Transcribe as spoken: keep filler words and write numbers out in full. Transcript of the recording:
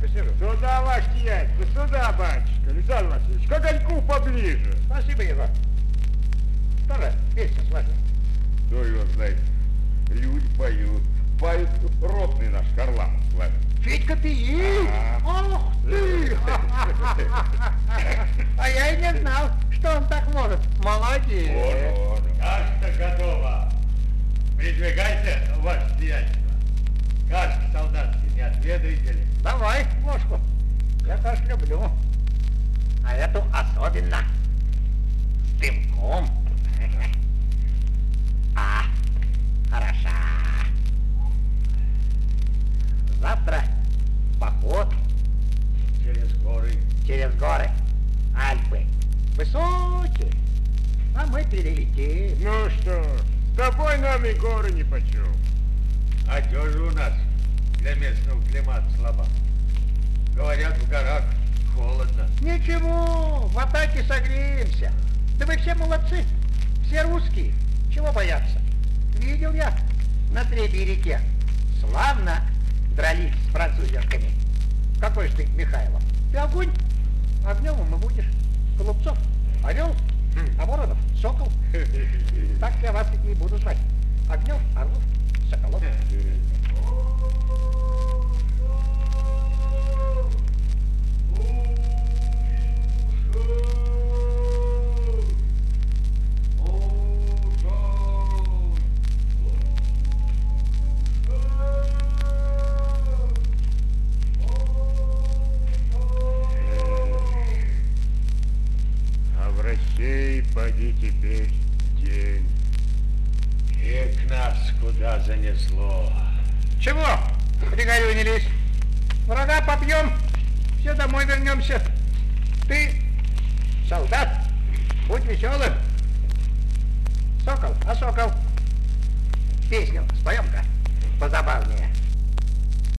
сижу. Сюда, ваш сиятельство, сюда, батюшка. Александр Васильевич, к огоньку поближе. Спасибо, Егор. Тоже песню сложил. Кто его знает? Люди поют. Поют ротный наш Харламов славит. Федька пиит? Ах ты! А я и не знал, что он так может. Молодец. Вон, вон. Кашка готова. Придвигайте, ваше сиятельство. Кашка солдатский, не отведаете ли? Давай ложку. Я каш люблю. А эту особенно. С дымком. А, хороша. Завтра поход Через горы. через горы. Альпы. Высокие. А мы перелетим. Ну что ж, с тобой нам и горы нипочем. Одежа у нас для местного климата слаба. Говорят, в горах холодно. Ничего, в атаке согреемся. Да вы все молодцы, все русские. Чего бояться? Видел я на Требе реке. Славно дрались с французерками. Какой же ты, Михайлов? Ты огонь, огнем и будешь. Голубцов — орел, а Воронов — сокол. Так я вас и буду звать. Огнев, Орлов, Соколов. А в России поди теперь день. И к нас куда занесло. Чего пригорюнились? Врага побьем, все домой вернемся. Ты, солдат, будь веселым. Сокол, а сокол?